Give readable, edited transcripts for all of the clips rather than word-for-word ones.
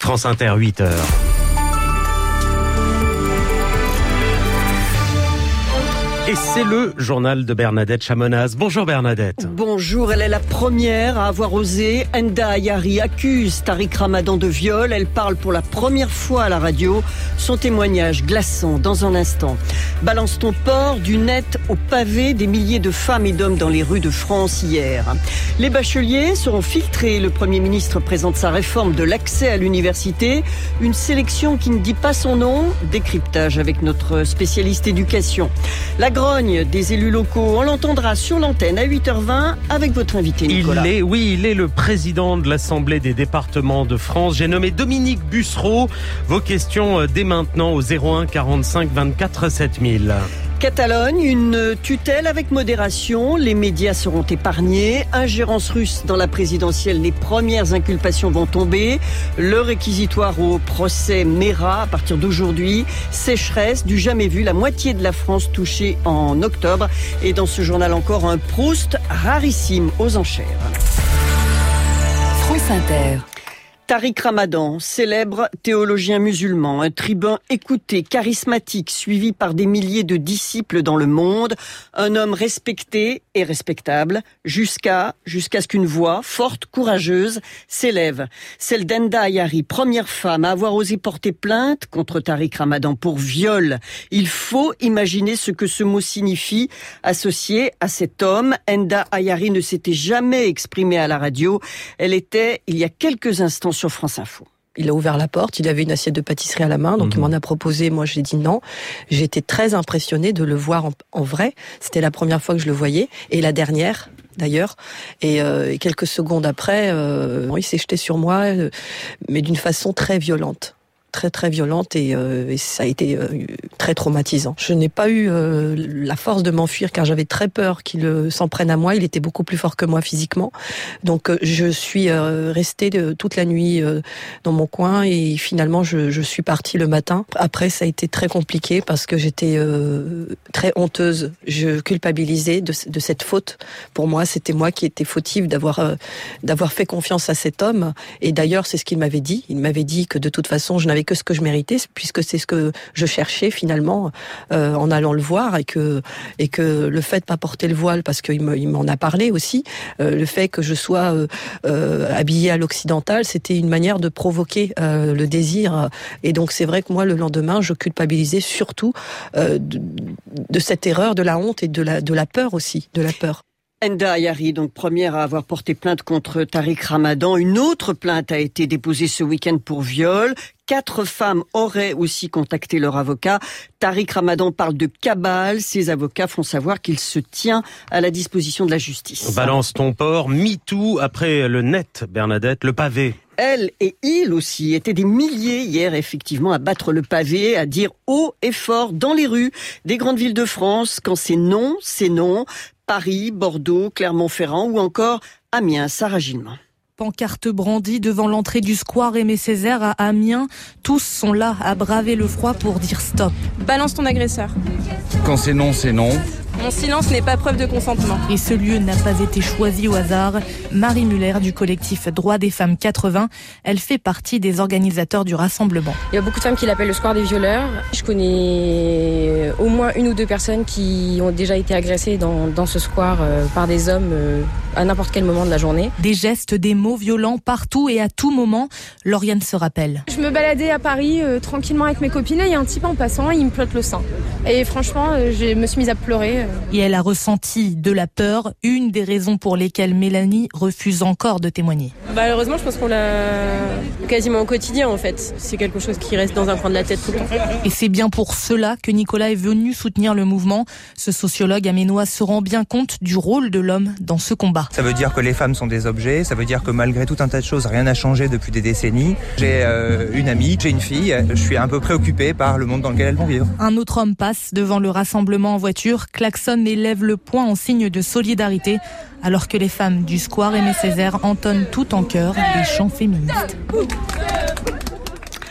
France Inter, 8h. Et c'est le journal de Bernadette Chamonaz. Bonjour Bernadette. Bonjour, elle est la première à avoir osé. Enda Ayari accuse Tariq Ramadan de viol. Elle parle pour la première fois à la radio. Son témoignage glaçant dans un instant. Balance ton port, du net au pavé, des milliers de femmes et d'hommes dans les rues de France hier. Les bacheliers seront filtrés. Le Premier ministre présente sa réforme de l'accès à l'université. Une sélection qui ne dit pas son nom. Décryptage avec notre spécialiste éducation. La grogne des élus locaux, on l'entendra sur l'antenne à 8h20 avec votre invité Nicolas. Il est le président de l'Assemblée des départements de France. J'ai nommé Dominique Bussereau. Vos questions dès maintenant au 01 45 24 7000. Catalogne, une tutelle avec modération. Les médias seront épargnés. Ingérence russe dans la présidentielle. Les premières inculpations vont tomber. Le réquisitoire au procès Mera à partir d'aujourd'hui. Sécheresse du jamais vu. La moitié de la France touchée en octobre. Et dans ce journal encore, un Proust rarissime aux enchères. France Inter. Tariq Ramadan, célèbre théologien musulman, un tribun écouté, charismatique, suivi par des milliers de disciples dans le monde, un homme respecté et respectable, jusqu'à ce qu'une voix forte, courageuse, s'élève. Celle d'Enda Ayari, première femme à avoir osé porter plainte contre Tariq Ramadan pour viol. Il faut imaginer ce que ce mot signifie associé à cet homme. Enda Ayari ne s'était jamais exprimée à la radio. Elle était, il y a quelques instants, sur France Info. Il a ouvert la porte, il avait une assiette de pâtisserie à la main, donc il m'en a proposé, moi j'ai dit non. J'ai été très impressionnée de le voir en vrai, c'était la première fois que je le voyais, et la dernière d'ailleurs, et quelques secondes après, il s'est jeté sur moi, mais d'une façon très violente. Très violente et ça a été très traumatisant. Je n'ai pas eu la force de m'enfuir car j'avais très peur qu'il s'en prenne à moi. Il était beaucoup plus fort que moi physiquement. Donc je suis restée toute la nuit dans mon coin et finalement je suis partie le matin. Après ça a été très compliqué parce que j'étais très honteuse. Je culpabilisais de cette faute. Pour moi, c'était moi qui étais fautive d'avoir fait confiance à cet homme. Et d'ailleurs, c'est ce qu'il m'avait dit. Il m'avait dit que de toute façon, je n'avais que ce que je méritais, puisque c'est ce que je cherchais finalement en allant le voir, et que le fait de pas porter le voile, parce qu'il m'en a parlé aussi, le fait que je sois habillée à l'occidental, c'était une manière de provoquer le désir. Et donc c'est vrai que moi le lendemain, je culpabilisais surtout de cette erreur, de la honte et de la peur aussi, de la peur. Enda Ayari, donc première à avoir porté plainte contre Tariq Ramadan. Une autre plainte a été déposée ce week-end pour viol. 4 femmes auraient aussi contacté leur avocat. Tariq Ramadan parle de cabale. Ses avocats font savoir qu'il se tient à la disposition de la justice. Balance ton port, MeToo, après le net, Bernadette, le pavé. Elle et il aussi étaient des milliers hier effectivement à battre le pavé, à dire haut et fort dans les rues des grandes villes de France quand c'est non, c'est non. Paris, Bordeaux, Clermont-Ferrand ou encore Amiens, Sarah Gilman. Pancarte brandie devant l'entrée du square Aimé Césaire à Amiens. Tous sont là à braver le froid pour dire stop. Balance ton agresseur. Quand c'est non, c'est non. Mon silence n'est pas preuve de consentement. Et ce lieu n'a pas été choisi au hasard. Marie Muller du collectif Droits des femmes 80, elle fait partie des organisateurs du rassemblement. Il y a beaucoup de femmes qui l'appellent le square des violeurs. Je connais au moins 1 ou 2 personnes qui ont déjà été agressées dans ce square par des hommes à n'importe quel moment de la journée. Des gestes, des mots violents partout et à tout moment. Lauriane se rappelle. Je me baladais à Paris tranquillement avec mes copines et il y a un type en passant et il me plotte le sein. Et franchement, je me suis mise à pleurer. Et elle a ressenti de la peur, une des raisons pour lesquelles Mélanie refuse encore de témoigner. Malheureusement, je pense qu'on l'a quasiment au quotidien en fait. C'est quelque chose qui reste dans un coin de la tête tout le temps. Et c'est bien pour cela que Nicolas est venu soutenir le mouvement. Ce sociologue amiénois se rend bien compte du rôle de l'homme dans ce combat. Ça veut dire que les femmes sont des objets, ça veut dire que malgré tout un tas de choses, rien n'a changé depuis des décennies. J'ai une amie, j'ai une fille, je suis un peu préoccupé par le monde dans lequel elles vont vivre. Un autre homme passe devant le rassemblement en voiture, klaxonne et lève le poing en signe de solidarité, alors que les femmes du square Aimé Césaire entonnent tout en chœur des chants féministes.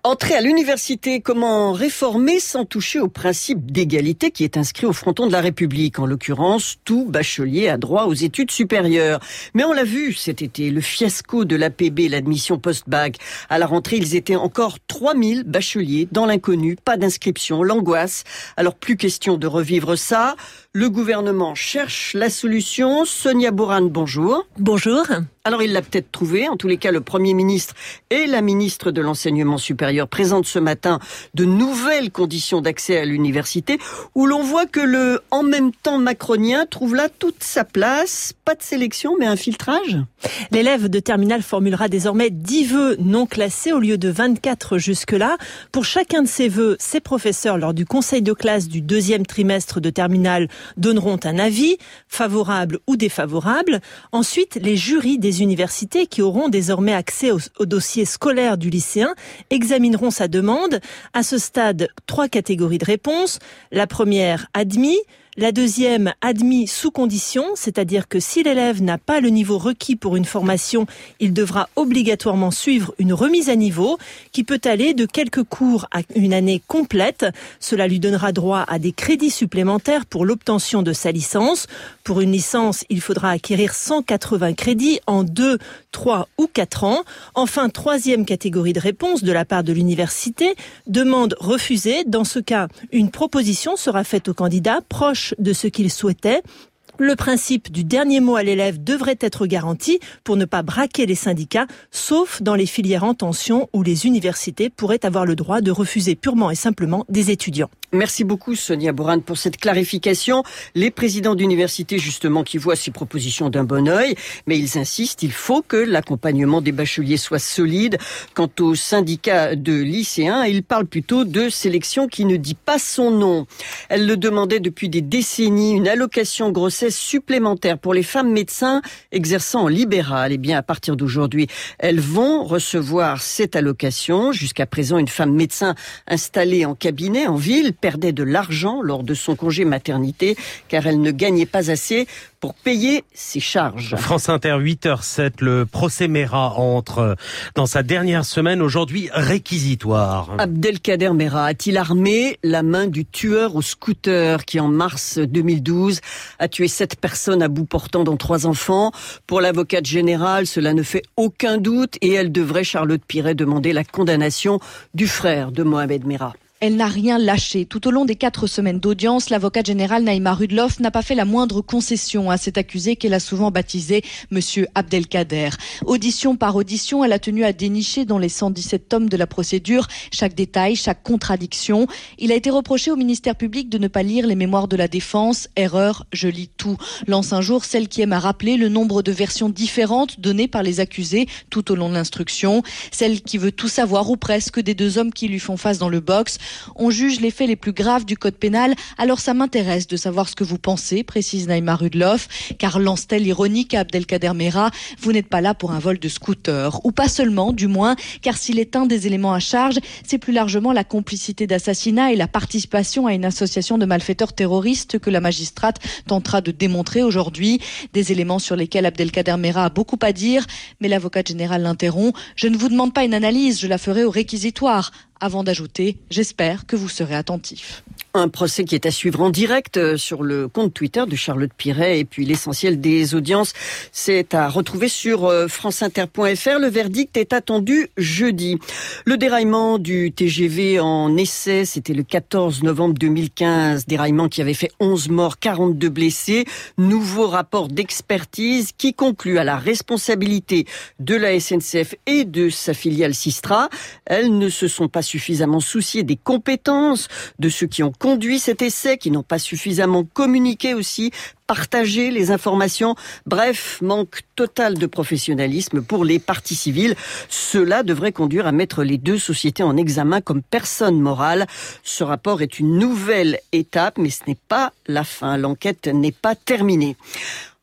Entrer à l'université, comment réformer sans toucher au principe d'égalité qui est inscrit au fronton de la République. En l'occurrence, tout bachelier a droit aux études supérieures. Mais on l'a vu cet été, le fiasco de l'APB, l'admission post-bac. À la rentrée, ils étaient encore 3000 bacheliers dans l'inconnu, pas d'inscription, l'angoisse. Alors plus question de revivre ça. Le gouvernement cherche la solution. Sonia Boran, bonjour. Bonjour. Alors il l'a peut-être trouvé. En tous les cas, le Premier ministre et la ministre de l'Enseignement supérieur présentent ce matin de nouvelles conditions d'accès à l'université où l'on voit que le « en même temps » macronien trouve là toute sa place. Pas de sélection, mais un filtrage. L'élève de terminale formulera désormais 10 vœux non classés au lieu de 24 jusque-là. Pour chacun de ces vœux, ses professeurs, lors du conseil de classe du 2e trimestre de terminale, donneront un avis, favorable ou défavorable. Ensuite, les jurys des universités, qui auront désormais accès au dossier scolaire du lycéen, examineront sa demande. À ce stade, 3 catégories de réponses. La première, admis. La deuxième, admis sous condition, c'est-à-dire que si l'élève n'a pas le niveau requis pour une formation, il devra obligatoirement suivre une remise à niveau qui peut aller de quelques cours à une année complète. Cela lui donnera droit à des crédits supplémentaires pour l'obtention de sa licence. Pour une licence, il faudra acquérir 180 crédits en 2, 3 ou 4 ans. Enfin, troisième catégorie de réponse de la part de l'université, demande refusée. Dans ce cas, une proposition sera faite au candidat proche de ce qu'il souhaitait. Le principe du dernier mot à l'élève devrait être garanti pour ne pas braquer les syndicats, sauf dans les filières en tension où les universités pourraient avoir le droit de refuser purement et simplement des étudiants. Merci beaucoup Sonia Boran pour cette clarification. Les présidents d'université justement qui voient ces propositions d'un bon œil, mais ils insistent, il faut que l'accompagnement des bacheliers soit solide. Quant aux syndicats de lycéens, ils parlent plutôt de sélection qui ne dit pas son nom. Elle le demandait depuis des décennies, une allocation grossesse supplémentaire pour les femmes médecins exerçant en libéral. Et bien à partir d'aujourd'hui, elles vont recevoir cette allocation. Jusqu'à présent, une femme médecin installée en cabinet en ville perdait de l'argent lors de son congé maternité car elle ne gagnait pas assez pour payer ses charges. France Inter, 8h07, le procès Mera entre dans sa dernière semaine, aujourd'hui réquisitoire. Abdelkader Mera a-t-il armé la main du tueur au scooter qui en mars 2012 a tué 7 personnes à bout portant dont 3 enfants? Pour l'avocate générale, cela ne fait aucun doute et elle devrait, Charlotte Piret, demander la condamnation du frère de Mohamed Mera. Elle n'a rien lâché. Tout au long des 4 semaines d'audience, l'avocate générale Naïma Rudloff n'a pas fait la moindre concession à cet accusé qu'elle a souvent baptisé Monsieur Abdelkader. Audition par audition, elle a tenu à dénicher dans les 117 tomes de la procédure chaque détail, chaque contradiction. Il a été reproché au ministère public de ne pas lire les mémoires de la défense. Erreur, je lis tout. Lance un jour celle qui aime à rappeler le nombre de versions différentes données par les accusés tout au long de l'instruction. Celle qui veut tout savoir ou presque des 2 hommes qui lui font face dans le box. On juge les faits les plus graves du code pénal, alors ça m'intéresse de savoir ce que vous pensez, précise Naïma Rudloff, car lance-t-elle ironique à Abdelkader Mera, vous n'êtes pas là pour un vol de scooter. Ou pas seulement, du moins, car s'il est un des éléments à charge, c'est plus largement la complicité d'assassinat et la participation à une association de malfaiteurs terroristes que la magistrate tentera de démontrer aujourd'hui. Des éléments sur lesquels Abdelkader Mera a beaucoup à dire, mais l'avocate générale l'interrompt. Je ne vous demande pas une analyse, je la ferai au réquisitoire. Avant d'ajouter, j'espère que vous serez attentifs. Un procès qui est à suivre en direct sur le compte Twitter de Charlotte Piret. Et puis l'essentiel des audiences, c'est à retrouver sur franceinter.fr. Le verdict est attendu jeudi. Le déraillement du TGV en essai, c'était le 14 novembre 2015. Déraillement qui avait fait 11 morts, 42 blessés. Nouveau rapport d'expertise qui conclut à la responsabilité de la SNCF et de sa filiale Systra. Elles ne se sont pas suffisamment souciées des compétences de ceux qui ont conduit cet essai, qui n'ont pas suffisamment communiqué aussi, partagé les informations. Bref, manque total de professionnalisme pour les parties civiles. Cela devrait conduire à mettre les 2 sociétés en examen comme personnes morales. Ce rapport est une nouvelle étape, mais ce n'est pas la fin. L'enquête n'est pas terminée.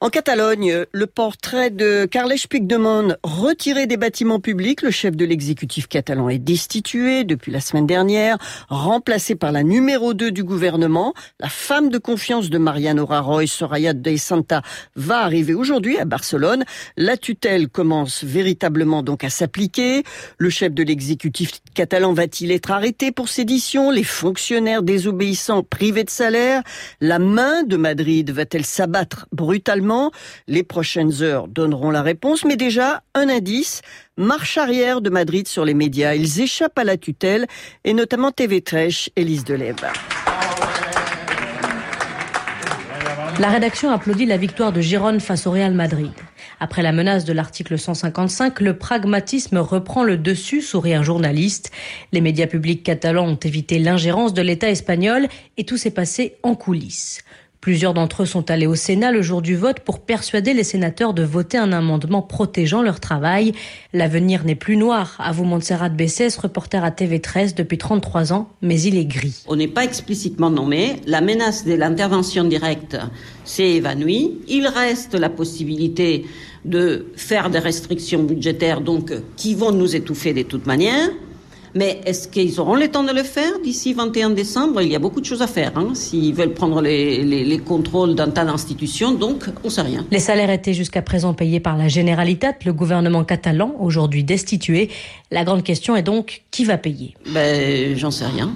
En Catalogne, le portrait de Carles Puigdemont retiré des bâtiments publics. Le chef de l'exécutif catalan est destitué depuis la semaine dernière, remplacé par la numéro 2 du gouvernement. La femme de confiance de Mariano Rajoy, Soraya de Santa, va arriver aujourd'hui à Barcelone. La tutelle commence véritablement donc à s'appliquer. Le chef de l'exécutif catalan va-t-il être arrêté pour sédition? Les fonctionnaires désobéissants privés de salaire? La main de Madrid va-t-elle s'abattre brutalement? Les prochaines heures donneront la réponse, mais déjà, un indice, marche arrière de Madrid sur les médias. Ils échappent à la tutelle, et notamment TV3, Élise Delève. La rédaction applaudit la victoire de Girone face au Real Madrid. Après la menace de l'article 155, le pragmatisme reprend le dessus, sourit un journaliste. Les médias publics catalans ont évité l'ingérence de l'État espagnol et tout s'est passé en coulisses. Plusieurs d'entre eux sont allés au Sénat le jour du vote pour persuader les sénateurs de voter un amendement protégeant leur travail. L'avenir n'est plus noir, avoue Montserrat Bessès, reporter à TV13 depuis 33 ans, mais il est gris. On n'est pas explicitement nommé. La menace de l'intervention directe s'est évanouie. Il reste la possibilité de faire des restrictions budgétaires donc qui vont nous étouffer de toute manière. Mais est-ce qu'ils auront le temps de le faire d'ici 21 décembre? Il y a beaucoup de choses à faire, s'ils veulent prendre les contrôles d'un tas d'institutions, donc on ne sait rien. Les salaires étaient jusqu'à présent payés par la Generalitat, le gouvernement catalan, aujourd'hui destitué. La grande question est donc, qui va payer? J'en sais rien.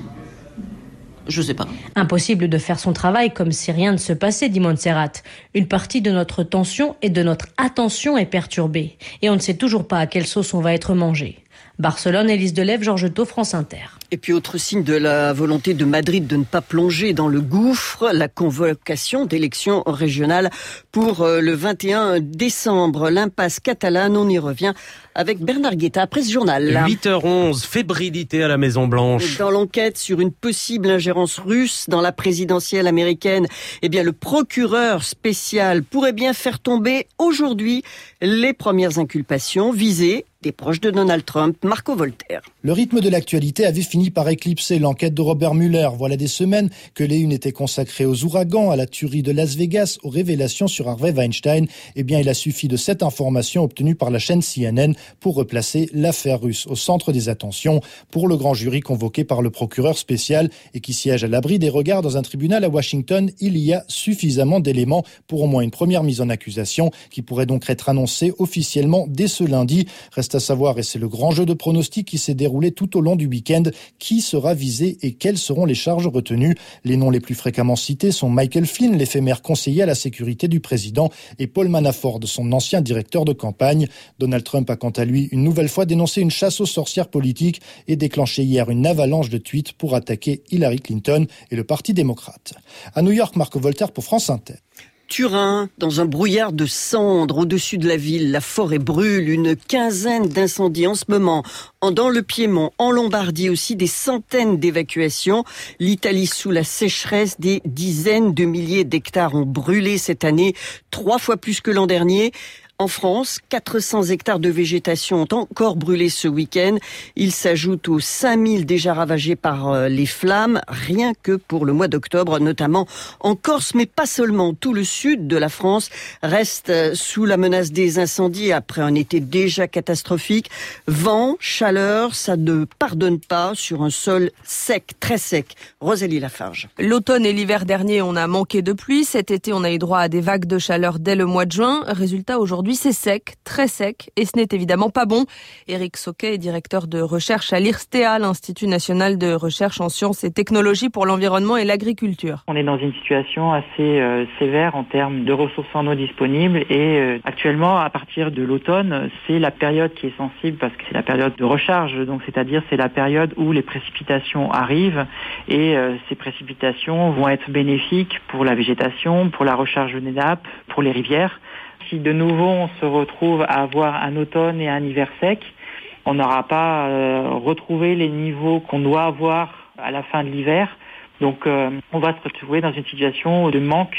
Je sais pas. Impossible de faire son travail comme si rien ne se passait, dit Montserrat. Une partie de notre tension et de notre attention est perturbée. Et on ne sait toujours pas à quelle sauce on va être mangé. Barcelone, Élise Delève, Georges Thau, France Inter. Et puis autre signe de la volonté de Madrid de ne pas plonger dans le gouffre, la convocation d'élections régionales pour le 21 décembre. L'impasse catalane, on y revient avec Bernard Guetta après ce journal. 8h11, fébrilité à la Maison-Blanche. Dans l'enquête sur une possible ingérence russe dans la présidentielle américaine, le procureur spécial pourrait bien faire tomber aujourd'hui les premières inculpations visées des proches de Donald Trump. Marco Voltaire. Le rythme de l'actualité avait fini par éclipser l'enquête de Robert Mueller. Voilà des semaines que les unes étaient consacrées aux ouragans, à la tuerie de Las Vegas, aux révélations sur Harvey Weinstein. Il a suffi de cette information obtenue par la chaîne CNN pour replacer l'affaire russe au centre des attentions pour le grand jury convoqué par le procureur spécial et qui siège à l'abri des regards dans un tribunal à Washington. Il y a suffisamment d'éléments pour au moins une première mise en accusation qui pourrait donc être annoncée officiellement dès ce lundi. Reste à savoir, et c'est le grand jeu de pronostics qui s'est déroulé tout au long du week-end, qui sera visé et quelles seront les charges retenues. Les noms les plus fréquemment cités sont Michael Flynn, l'éphémère conseiller à la sécurité du président, et Paul Manafort, son ancien directeur de campagne. Donald Trump a quant à lui une nouvelle fois dénoncé une chasse aux sorcières politiques et déclenché hier une avalanche de tweets pour attaquer Hillary Clinton et le Parti démocrate. À New York, Marco Voltaire pour France Inter. Turin, dans un brouillard de cendres au-dessus de la ville, la forêt brûle, une quinzaine d'incendies en ce moment. Dans le Piémont, en Lombardie aussi, des centaines d'évacuations. L'Italie sous la sécheresse, des dizaines de milliers d'hectares ont brûlé cette année, 3 fois plus que l'an dernier. En France, 400 hectares de végétation ont encore brûlé ce week-end. Ils s'ajoutent aux 5000 déjà ravagés par les flammes, rien que pour le mois d'octobre, notamment en Corse, mais pas seulement. Tout le sud de la France reste sous la menace des incendies après un été déjà catastrophique. Vent, chaleur, ça ne pardonne pas sur un sol sec, très sec. Rosalie Lafarge. L'automne et l'hiver dernier, on a manqué de pluie. Cet été, on a eu droit à des vagues de chaleur dès le mois de juin. Résultat, aujourd'hui, c'est sec, très sec, et ce n'est évidemment pas bon. Éric Sauquet est directeur de recherche à l'IRSTEA, l'Institut national de recherche en sciences et technologies pour l'environnement et l'agriculture. On est dans une situation assez sévère en termes de ressources en eau disponibles et actuellement, à partir de l'automne, c'est la période qui est sensible parce que c'est la période de recharge, donc c'est-à-dire c'est la période où les précipitations arrivent et ces précipitations vont être bénéfiques pour la végétation, pour la recharge des nappes, pour les rivières. Si de nouveau on se retrouve à avoir un automne et un hiver sec, on n'aura pas retrouvé les niveaux qu'on doit avoir à la fin de l'hiver. Donc on va se retrouver dans une situation de manque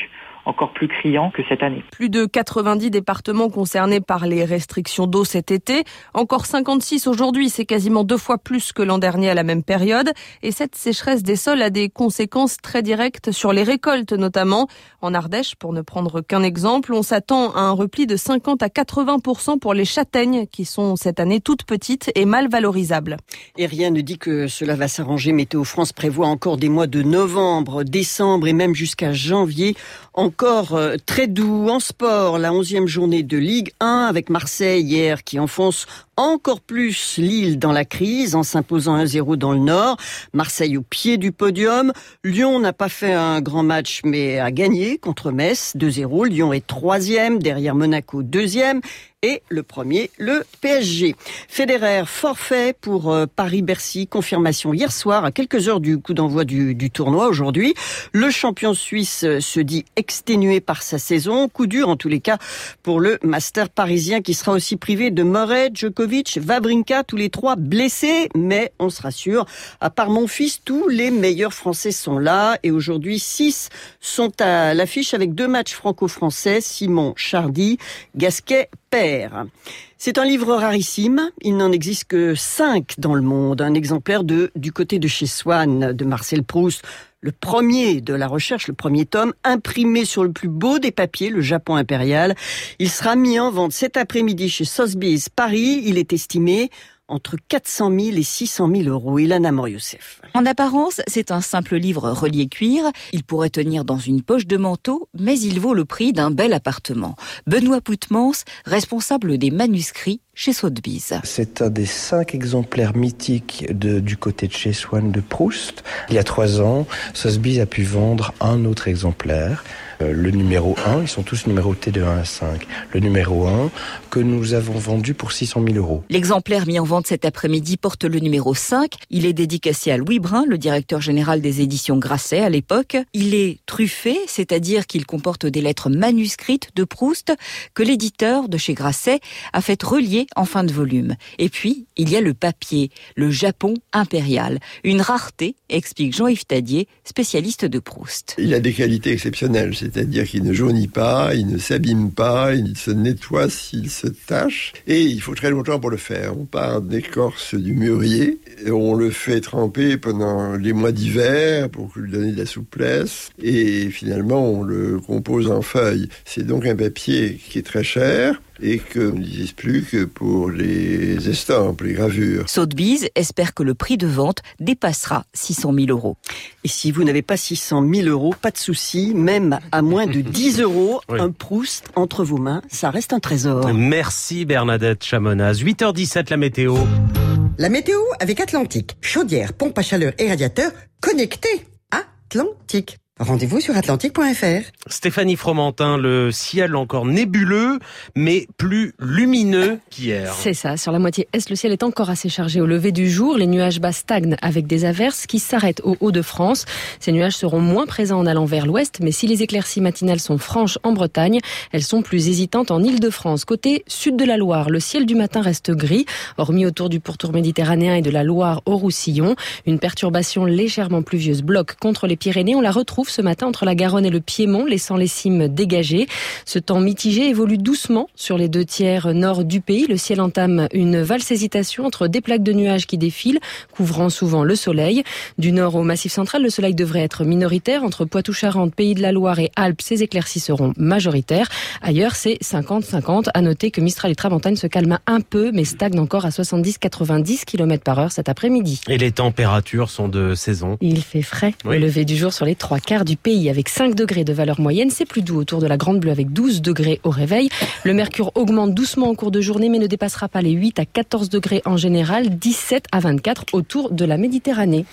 encore plus criant que cette année. Plus de 90 départements concernés par les restrictions d'eau cet été. Encore 56 aujourd'hui, c'est quasiment 2 fois plus que l'an dernier à la même période. Et cette sécheresse des sols a des conséquences très directes sur les récoltes notamment. En Ardèche, pour ne prendre qu'un exemple, on s'attend à un repli de 50 à 80% pour les châtaignes qui sont cette année toutes petites et mal valorisables. Et rien ne dit que cela va s'arranger. Météo France prévoit encore des mois de novembre, décembre et même jusqu'à janvier. Encore très doux en sport, la 11e journée de Ligue 1 avec Marseille hier qui enfonce encore plus Lille dans la crise en s'imposant 1-0 dans le Nord. Marseille au pied du podium. Lyon n'a pas fait un grand match mais a gagné contre Metz 2-0. Lyon est 3e, derrière Monaco 2e. Et le premier, le PSG. Federer, forfait pour Paris-Bercy. Confirmation hier soir, à quelques heures du coup d'envoi du tournoi aujourd'hui. Le champion suisse se dit exténué par sa saison. Coup dur en tous les cas pour le master parisien qui sera aussi privé de Murray, Djokovic, Wawrinka, tous les 3 blessés. Mais on se rassure, à part mon fils, tous les meilleurs Français sont là. Et aujourd'hui, 6 sont à l'affiche avec 2 matchs franco-français. Simon Chardy, Gasquet, Père. C'est un livre rarissime. Il n'en existe que 5 dans le monde. Un exemplaire du côté de chez Swann de Marcel Proust. Le premier de la recherche, le premier tome, imprimé sur le plus beau des papiers, le Japon impérial. Il sera mis en vente cet après-midi chez Sotheby's Paris. Il est estimé entre 400 000 et 600 000 euros. Ilana Mor-Youssef. En apparence, c'est un simple livre relié cuir. Il pourrait tenir dans une poche de manteau, mais il vaut le prix d'un bel appartement. Benoît Poutmans, responsable des manuscrits chez Sotheby's. C'est un des 5 exemplaires mythiques du côté de chez Swann de Proust. Il y a 3 ans, Sotheby's a pu vendre un autre exemplaire. Le numéro 1, ils sont tous numérotés de 1 à 5. Le numéro 1 que nous avons vendu pour 600 000 euros. L'exemplaire mis en vente cet après-midi porte le numéro 5. Il est dédicacé à Louis Brun, le directeur général des éditions Grasset à l'époque. Il est truffé, c'est-à-dire qu'il comporte des lettres manuscrites de Proust que l'éditeur de chez Grasset a fait relier en fin de volume. Et puis, il y a le papier, le Japon impérial. Une rareté, explique Jean-Yves Tadier, spécialiste de Proust. Il a des qualités exceptionnelles. C'est-à-dire qu'il ne jaunit pas, il ne s'abîme pas, il se nettoie s'il se tache. Et il faut très longtemps pour le faire. On part d'écorce du mûrier, et on le fait tremper pendant les mois d'hiver pour lui donner de la souplesse. Et finalement, on le compose en feuilles. C'est donc un papier qui est très cher et qu'on n'utilise plus que pour les estampes, les gravures. Sotheby's espère que le prix de vente dépassera 600 000 euros. Et si vous n'avez pas 600 000 euros, pas de souci, même à moins de 10 euros, oui. Un Proust entre vos mains, ça reste un trésor. Merci Bernadette Chamonaz. 8h17, la météo. La météo avec Atlantique. Chaudière, pompe à chaleur et radiateur connectés. Atlantique. Rendez-vous sur atlantique.fr. Stéphanie Fromentin, le ciel encore nébuleux, mais plus lumineux qu'hier. C'est ça, sur la moitié est, le ciel est encore assez chargé au lever du jour. Les nuages bas stagnent avec des averses qui s'arrêtent au Hauts-de-France. Ces nuages seront moins présents en allant vers l'ouest, mais si les éclaircies matinales sont franches en Bretagne, elles sont plus hésitantes en Île-de-France. Côté sud de la Loire, le ciel du matin reste gris, hormis autour du pourtour méditerranéen et de la Loire au Roussillon. Une perturbation légèrement pluvieuse bloque contre les Pyrénées. On la retrouve ce matin entre la Garonne et le Piémont, laissant les cimes dégagées. Ce temps mitigé évolue doucement sur les 2 tiers nord du pays. Le ciel entame une valse hésitation entre des plaques de nuages qui défilent, couvrant souvent le soleil. Du nord au Massif central, le soleil devrait être minoritaire. Entre Poitou-Charentes, Pays de la Loire et Alpes, ces éclaircies seront majoritaires. Ailleurs, c'est 50-50. À noter que Mistral et Tramontane se calment un peu, mais stagnent encore à 70-90 km/h cet après-midi. Et les températures sont de saison. Il fait frais. Oui. Le lever du jour sur les 3 quarts du pays avec 5 degrés de valeur moyenne. C'est plus doux autour de la Grande Bleue avec 12 degrés au réveil. Le mercure augmente doucement en cours de journée mais ne dépassera pas les 8 à 14 degrés en général, 17 à 24 autour de la Méditerranée.